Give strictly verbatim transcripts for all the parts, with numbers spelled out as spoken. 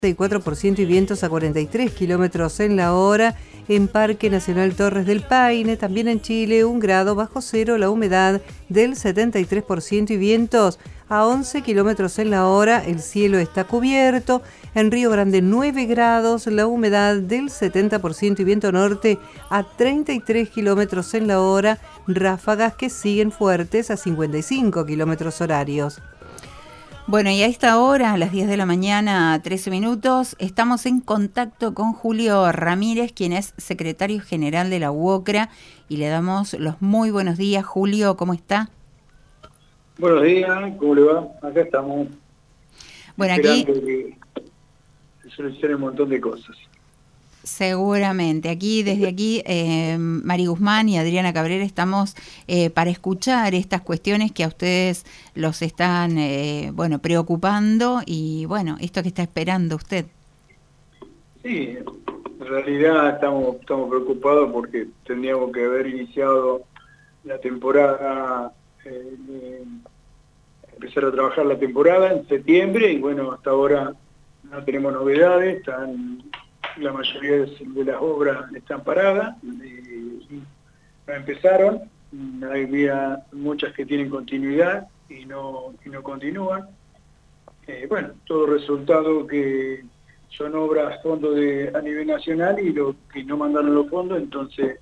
y cuatro por ciento y vientos a cuarenta y tres kilómetros en la hora. En Parque Nacional Torres del Paine, también en Chile, un grado bajo cero, la humedad del setenta y tres por ciento y vientos a once kilómetros en la hora. El cielo está cubierto. En Río Grande, nueve grados, la humedad del setenta por ciento y viento norte a treinta y tres kilómetros en la hora. Ráfagas que siguen fuertes a cincuenta y cinco kilómetros horarios. Bueno, y a esta hora, a las diez de la mañana, trece minutos, estamos en contacto con Julio Ramírez, quien es secretario general de la UOCRA, y le damos los muy buenos días. Julio, ¿cómo está? Buenos días, ¿cómo le va? Acá estamos. Bueno, aquí que se solucione un montón de cosas. Seguramente. Aquí, desde aquí, eh, Mari Guzmán y Adriana Cabrera estamos eh, para escuchar estas cuestiones que a ustedes los están, eh, bueno, preocupando y, bueno, esto que está esperando usted. Sí, en realidad estamos, estamos preocupados porque tendríamos que haber iniciado la temporada, eh, eh, empezar a trabajar la temporada en septiembre y, bueno, hasta ahora no tenemos novedades, están... La mayoría de las obras están paradas, eh, no empezaron, había muchas que tienen continuidad y no, y no continúan. Eh, bueno, todo resultado que son obras fondos de, a nivel nacional y lo que no mandaron los fondos, entonces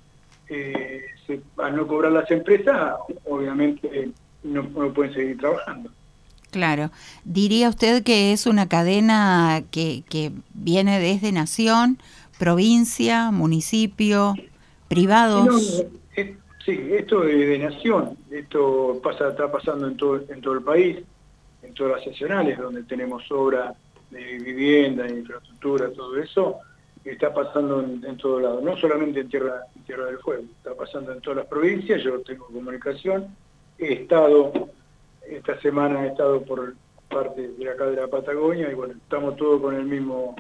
eh, se, al no cobrar las empresas, obviamente no, no pueden seguir trabajando. Claro. ¿Diría usted que es una cadena que, que viene desde nación, provincia, municipio, privados? Sí, no, es, sí, esto es de nación. Esto pasa, está pasando en todo, en todo el país, en todas las seccionales, donde tenemos obras de vivienda, de infraestructura, todo eso, está pasando en, en todos lados. No solamente en Tierra, en Tierra del Fuego, está pasando en todas las provincias. Yo tengo comunicación, he estado... Esta semana he estado por parte de acá de la Patagonia y bueno, estamos todos con el mismo,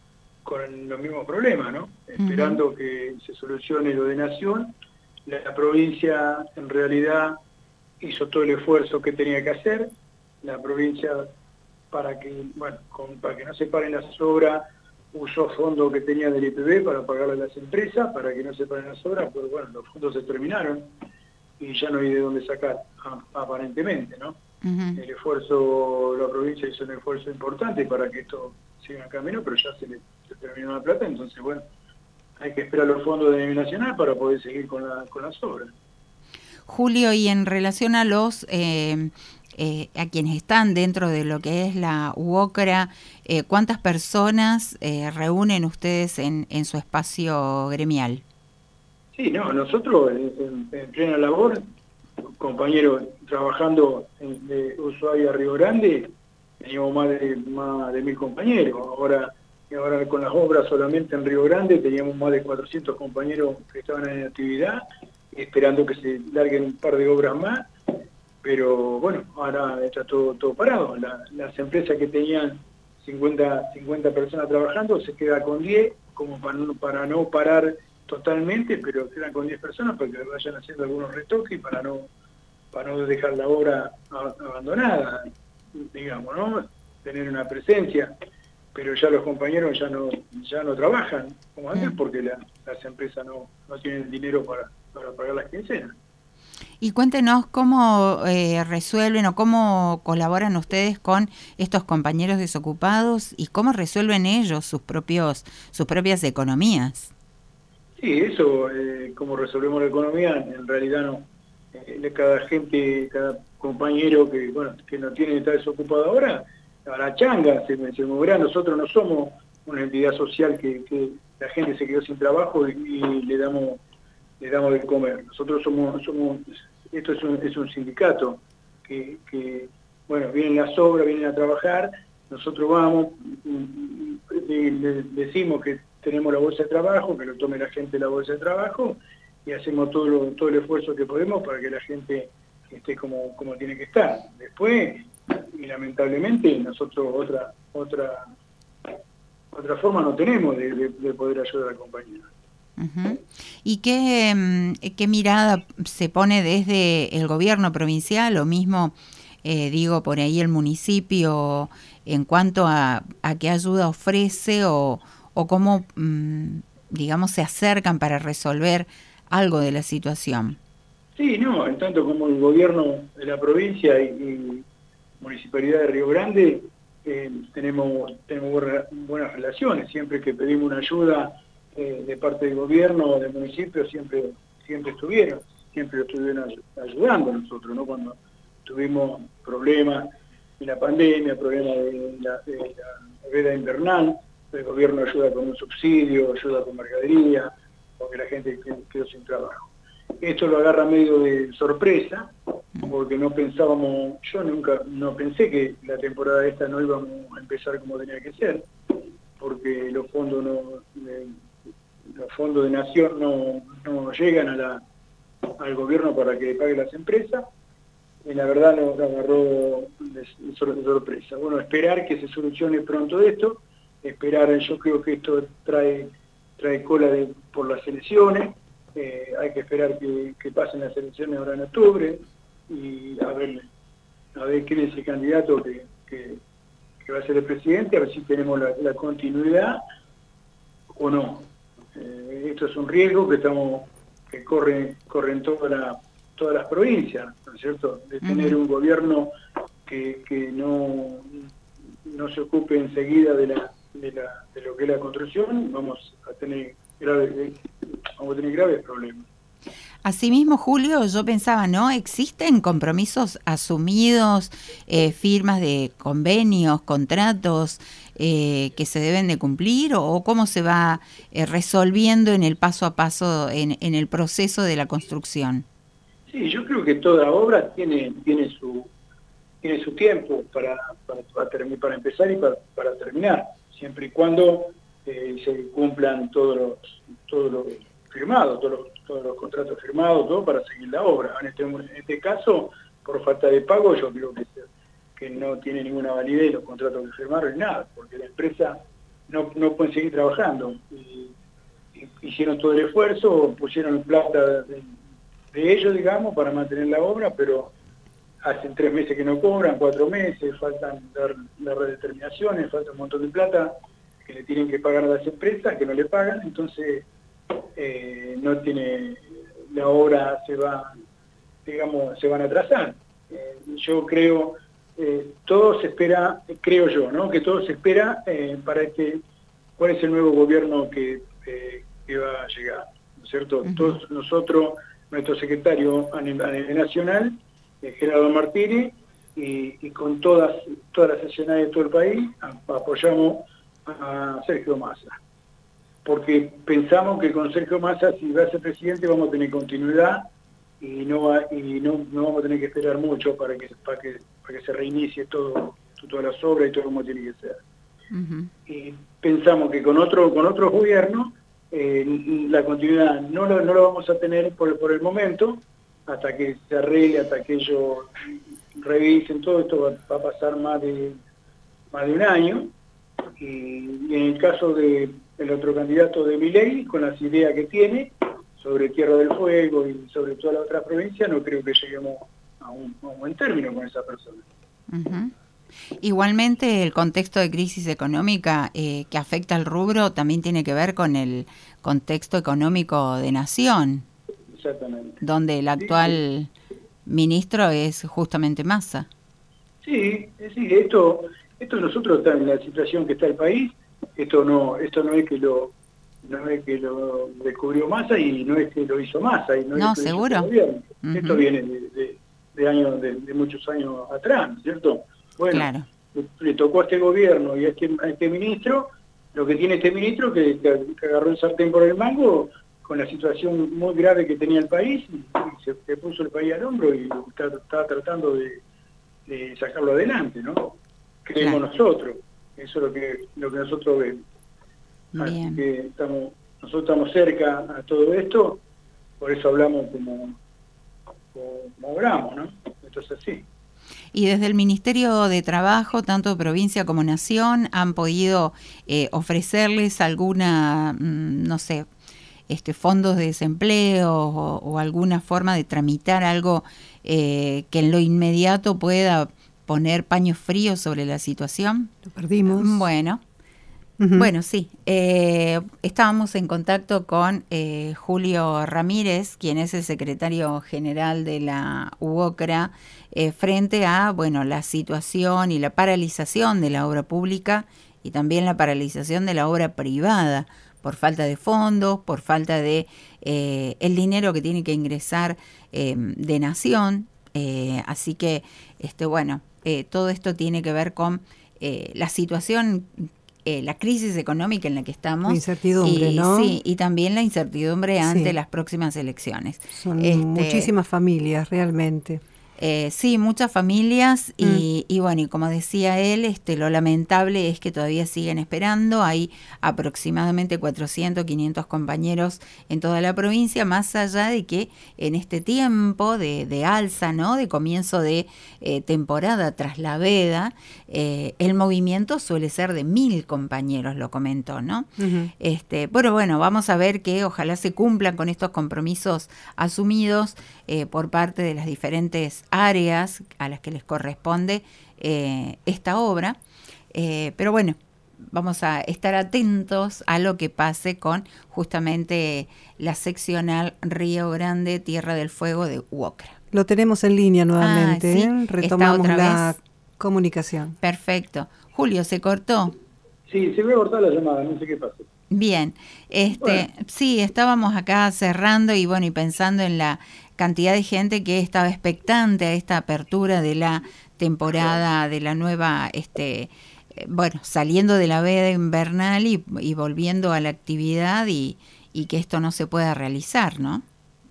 con los mismos problemas, ¿no? Uh-huh. Esperando que se solucione lo de Nación. La, la provincia en realidad hizo todo el esfuerzo que tenía que hacer. La provincia para que, bueno, con, para que no se paren las obras, usó fondos que tenía del I P B para pagarle a las empresas, para que no se paren las obras, pero bueno, los fondos se terminaron. Y ya no hay de dónde sacar, aparentemente, ¿no? Uh-huh. El esfuerzo, la provincia hizo un esfuerzo importante para que esto siga en camino, pero ya se le se terminó la plata, entonces, bueno, hay que esperar los fondos de nivel nacional para poder seguir con, la, con las obras. Julio, y en relación a los, eh, eh, a quienes están dentro de lo que es la UOCRA, eh, ¿cuántas personas eh, reúnen ustedes en, en su espacio gremial? Sí, no, nosotros en, en plena labor, compañeros trabajando en, de Ushuaia a Río Grande, teníamos más de, más de mil compañeros. Ahora, ahora con las obras solamente en Río Grande teníamos más de cuatrocientos compañeros que estaban en actividad, esperando que se larguen un par de obras más, pero bueno, ahora está todo, todo parado. La, las empresas que tenían cincuenta, cincuenta personas trabajando se queda con diez, como para no, para no parar totalmente, pero quedan con diez personas para que vayan haciendo algunos retoques para no para no dejar la obra abandonada, digamos, ¿no? Tener una presencia, pero ya los compañeros ya no ya no trabajan como antes porque la, las empresas no, no tienen dinero para, para pagar las quincenas. Y cuéntenos cómo eh, resuelven o cómo colaboran ustedes con estos compañeros desocupados y cómo resuelven ellos sus propios sus propias economías. Sí, eso, eh, como resolvemos la economía, en realidad no. Eh, cada gente, cada compañero que bueno que no tiene que estar desocupado ahora, a la changa se, se moverá. Nosotros no somos una entidad social que, que la gente se quedó sin trabajo y, y le damos le damos de comer. Nosotros somos, somos esto es un, es un sindicato que, que, bueno, vienen las obras, vienen a trabajar, nosotros vamos, le, le decimos que tenemos la bolsa de trabajo, que lo tome la gente la bolsa de trabajo y hacemos todo, lo, todo el esfuerzo que podemos para que la gente esté como, como tiene que estar. Después, y lamentablemente, nosotros otra otra otra forma no tenemos de, de, de poder ayudar al compañero. Uh-huh. ¿Y qué, qué mirada se pone desde el gobierno provincial o mismo eh, digo, por ahí el municipio en cuanto a, a qué ayuda ofrece o, o cómo, mmm, digamos, se acercan para resolver algo de la situación. Sí, no, en tanto como el gobierno de la provincia y, y Municipalidad de Río Grande, eh, tenemos, tenemos buenas, buenas relaciones. Siempre que pedimos una ayuda eh, de parte del gobierno o del municipio, siempre, siempre estuvieron, siempre estuvieron ayudando a nosotros, ¿no? Cuando tuvimos problemas de la pandemia, problemas de la, de la veda invernal, el gobierno ayuda con un subsidio, ayuda con mercadería, porque la gente quedó sin trabajo. Esto lo agarra medio de sorpresa, porque no pensábamos, yo nunca, no pensé que la temporada esta no íbamos a empezar como tenía que ser, porque los fondos no, de, los fondos de nación no, no llegan a la, al gobierno para que le pague las empresas, y la verdad nos agarró de, de sorpresa. Bueno, esperar que se solucione pronto esto, esperar, yo creo que esto trae, trae cola de, por las elecciones. Eh, hay que esperar que, que pasen las elecciones ahora en octubre y a ver, a ver quién es el candidato que, que, que va a ser el presidente, a ver si tenemos la, la continuidad o no. Eh, esto es un riesgo que estamos que corre, corre en toda la, todas las provincias, ¿no es cierto? De tener un gobierno que, que no, no se ocupe enseguida de, la, de, la, de lo que es la construcción, vamos a tener graves, vamos a tener graves problemas. Asimismo, Julio, yo pensaba, ¿no? ¿Existen compromisos asumidos, eh, firmas de convenios, contratos eh, que se deben de cumplir o, o cómo se va eh, resolviendo en el paso a paso, en, en el proceso de la construcción? Sí, yo creo que toda obra tiene tiene su tiene su tiempo para para, para, terminar, para empezar y para, para terminar, siempre y cuando eh, se cumplan todos los todos los firmados, todos los, todos los contratos firmados, todo para seguir la obra. En este, en este caso, por falta de pago, yo creo que, que no tiene ninguna validez los contratos que firmaron ni nada, porque la empresa no, no puede seguir trabajando. Y, y hicieron todo el esfuerzo, pusieron plata de, de ellos, digamos, para mantener la obra, pero hacen tres meses que no cobran, cuatro meses, faltan dar las redeterminaciones, falta un montón de plata que le tienen que pagar a las empresas, que no le pagan, entonces eh, no tiene, la obra se va, digamos, se van a atrasar. Eh, yo creo, eh, todo se espera, creo yo, ¿no? Que todo se espera eh, para este, cuál es el nuevo gobierno que, eh, que va a llegar, ¿no es cierto? Uh-huh. Todos nosotros, nuestro secretario a nivel, a nivel nacional, eh, Gerardo Martínez, y, y con todas, todas las seccionales de todo el país, a, apoyamos a Sergio Massa. Porque pensamos que con Sergio Massa, si va a ser presidente, vamos a tener continuidad y no va, y no, no vamos a tener que esperar mucho para que para que, para que se reinicie todo, todas las obras y todo como tiene que ser. Uh-huh. Y pensamos que con otro con otros gobiernos eh, la continuidad no lo, no lo vamos a tener por, por el momento, hasta que se arregle, hasta que ellos revisen todo esto, va, va a pasar más de más de un año. Y, y en el caso de el otro candidato de Milei, con las ideas que tiene sobre Tierra del Fuego y sobre todas las otras provincias, no creo que lleguemos a un, a un buen término con esa persona. Uh-huh. Igualmente, el contexto de crisis económica eh, que afecta al rubro también tiene que ver con el contexto económico de nación. Exactamente. Donde el actual sí, sí. ministro es justamente Massa. Sí, sí, esto, esto nosotros está en la situación que está el país. Esto no, esto no es que lo, no es que lo descubrió Massa y no es que lo hizo Massa y no, no es que seguro. Lo hizo el uh-huh. Esto viene de, de, de años, de, de muchos años atrás, ¿cierto? Bueno, claro. le, le tocó a este gobierno y a este, a este ministro, lo que tiene este ministro que, que, que agarró el sartén por el mango con la situación muy grave que tenía el país y, y se, se puso el país al hombro y está, está tratando de, de sacarlo adelante, ¿no? Creemos claro. nosotros. Eso es lo que lo que nosotros vemos. Bien. Así que estamos, nosotros estamos cerca a todo esto, por eso hablamos como, como hablamos, ¿no? Entonces sí. Y desde el Ministerio de Trabajo, tanto provincia como nación, han podido eh, ofrecerles alguna, no sé, este fondos de desempleo o, o alguna forma de tramitar algo eh, que en lo inmediato pueda poner paños fríos sobre la situación? Lo perdimos. Bueno. Uh-huh. Bueno, sí, eh, estábamos en contacto con eh, Julio Ramírez, quien es el secretario general de la UOCRA, eh, frente a, bueno, la situación y la paralización de la obra pública y también la paralización de la obra privada por falta de fondos, por falta de eh, el dinero que tiene que ingresar eh, de Nación, eh, así que, este, bueno, eh, todo esto tiene que ver con eh, la situación. Eh, la crisis económica en la que estamos. La incertidumbre, y, ¿no? Sí, y también la incertidumbre ante sí. las próximas elecciones. Son este, muchísimas familias, realmente. Eh, sí, muchas familias y, mm. y bueno, y como decía él, este, lo lamentable es que todavía siguen esperando. Hay aproximadamente cuatrocientos, quinientos compañeros en toda la provincia, más allá de que en este tiempo de, de alza, ¿no? De comienzo de eh, temporada tras la veda, eh, el movimiento suele ser de mil compañeros, lo comentó, ¿no? Uh-huh. Este, pero bueno, vamos a ver que ojalá se cumplan con estos compromisos asumidos eh, por parte de las diferentes áreas a las que les corresponde eh, esta obra, eh, pero bueno, vamos a estar atentos a lo que pase con justamente la seccional Río Grande, Tierra del Fuego de UOCRA. Lo tenemos en línea nuevamente, ah, ¿sí? ¿eh? Retomamos otra la vez? comunicación. Perfecto. Julio, ¿se cortó? Sí, se me cortó la llamada, no sé qué pasó. Bien, este, bueno. sí, estábamos acá cerrando y bueno, y pensando en la cantidad de gente que estaba expectante a esta apertura de la temporada, de la nueva, este, bueno, saliendo de la veda invernal y, y volviendo a la actividad y, y que esto no se pueda realizar, ¿no?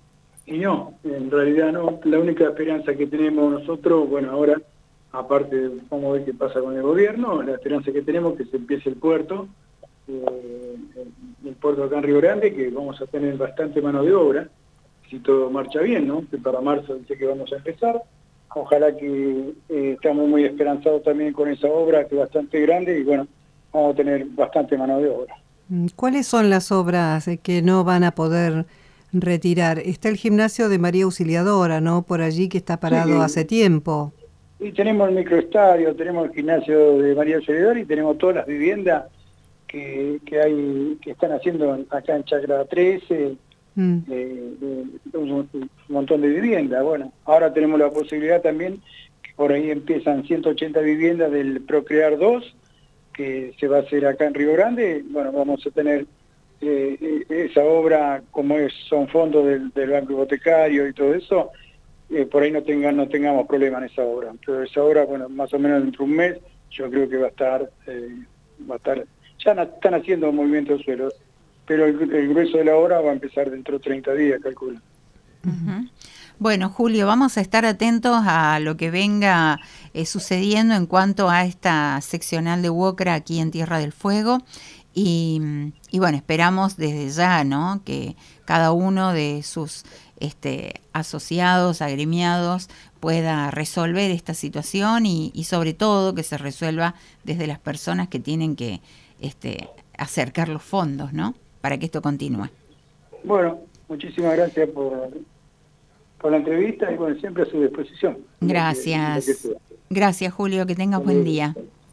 Y no, en realidad no. La única esperanza que tenemos nosotros, bueno, ahora, aparte, vamos a ver qué pasa con el gobierno, la esperanza que tenemos es que se empiece el puerto, eh, el puerto acá en Río Grande, que vamos a tener bastante mano de obra, si todo marcha bien, ¿no? Que para marzo dice que vamos a empezar. Ojalá que eh, estamos muy esperanzados también con esa obra, que es bastante grande, y bueno, vamos a tener bastante mano de obra. ¿Cuáles son las obras que no van a poder retirar? Está el gimnasio de María Auxiliadora, ¿no? Por allí, que está parado sí, hace tiempo. Y tenemos el microestadio, tenemos el gimnasio de María Auxiliadora y tenemos todas las viviendas que, que hay, que están haciendo acá en Chacra trece, mm. eh, eh, un, un montón de viviendas. Bueno, ahora tenemos la posibilidad también, que por ahí empiezan ciento ochenta viviendas del Procrear dos, que se va a hacer acá en Río Grande. Bueno, vamos a tener eh, esa obra, como es, son fondos del, del Banco Hipotecario y todo eso, eh, por ahí no tengan no tengamos problema en esa obra. Pero esa obra, bueno, más o menos dentro de un mes, yo creo que va a estar, eh, va a estar, ya no, están haciendo movimientos de suelos, pero el, el grueso de la obra va a empezar dentro de treinta días, calculo. Uh-huh. Bueno, Julio, vamos a estar atentos a lo que venga eh, sucediendo en cuanto a esta seccional de UOCRA aquí en Tierra del Fuego y, y bueno, esperamos desde ya, ¿no?, que cada uno de sus este, asociados, agremiados, pueda resolver esta situación y, y sobre todo que se resuelva desde las personas que tienen que este, acercar los fondos, ¿no?, para que esto continúe. Bueno, muchísimas gracias por... por la entrevista y bueno, siempre a su disposición. Gracias. Gracias, Julio, que tengas buen día.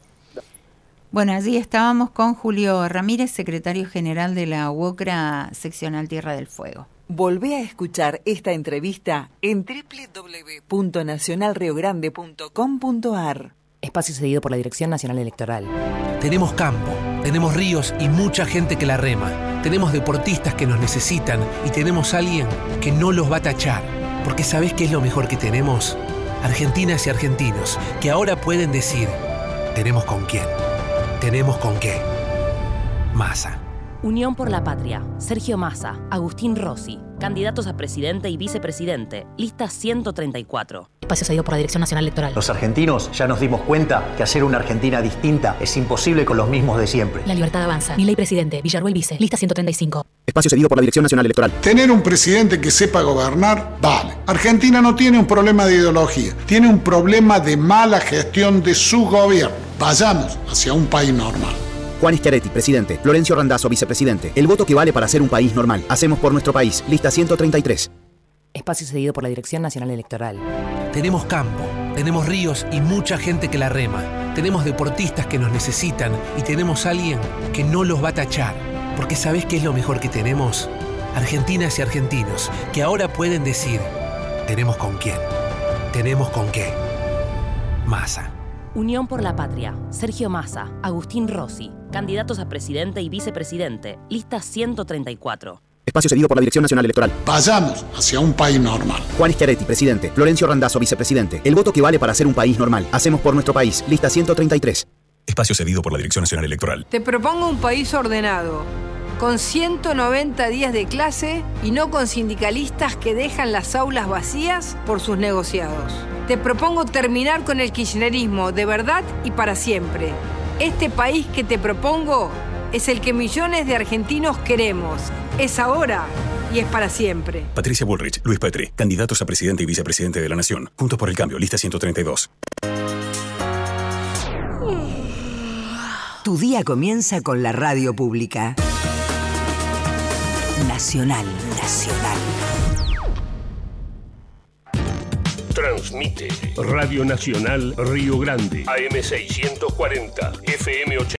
Bueno, allí estábamos con Julio Ramírez, secretario general de la UOCRA Seccional Tierra del Fuego. Volvé a escuchar esta entrevista en doble u doble u doble u punto nacional río grande punto com punto a r. Espacio cedido por la Dirección Nacional Electoral. Tenemos campo, tenemos ríos y mucha gente que la rema. Tenemos deportistas que nos necesitan y tenemos a alguien que no los va a tachar. Porque ¿sabés qué es lo mejor que tenemos? Argentinas y argentinos que ahora pueden decir, tenemos con quién, tenemos con qué. Massa. Unión por la Patria, Sergio Massa, Agustín Rossi, candidatos a presidente y vicepresidente, lista ciento treinta y cuatro. Espacio cedido por la Dirección Nacional Electoral. Los argentinos ya nos dimos cuenta que hacer una Argentina distinta es imposible con los mismos de siempre. La libertad avanza. Milei presidente, Villarruel vice, lista ciento treinta y cinco. Espacio cedido por la Dirección Nacional Electoral. Tener un presidente que sepa gobernar, vale. Argentina no tiene un problema de ideología, tiene un problema de mala gestión de su gobierno. Vayamos hacia un país normal. Juan Schiaretti, presidente. Florencio Randazzo, vicepresidente. El voto que vale para ser un país normal. Hacemos por nuestro país. Lista ciento treinta y tres. Espacio cedido por la Dirección Nacional Electoral. Tenemos campo, Tenemos ríos y mucha gente que la rema. Tenemos deportistas que nos necesitan y tenemos alguien que no los va a tachar. Porque ¿sabés qué es lo mejor que tenemos? Argentinas y argentinos que ahora pueden decir, tenemos con quién, tenemos con qué. Massa. Unión por la Patria. Sergio Massa, Agustín Rossi. Candidatos a presidente y vicepresidente. Lista ciento treinta y cuatro. Espacio cedido por la Dirección Nacional Electoral. Vayamos hacia un país normal. Juan Schiaretti, presidente. Florencio Randazzo, vicepresidente. El voto que vale para ser un país normal. Hacemos por nuestro país. Lista ciento treinta y tres. Espacio cedido por la Dirección Nacional Electoral. Te propongo un país ordenado, con ciento noventa días de clase y no con sindicalistas que dejan las aulas vacías por sus negociados. Te propongo terminar con el kirchnerismo de verdad y para siempre. Este país que te propongo es el que millones de argentinos queremos. Es ahora y es para siempre. Patricia Bullrich, Luis Petri, candidatos a presidente y vicepresidente de la Nación. Juntos por el Cambio, lista ciento treinta y dos. Tu día comienza con la radio pública. Nacional, Nacional. Transmite Radio Nacional Río Grande, A M seiscientos cuarenta, F M ochenta.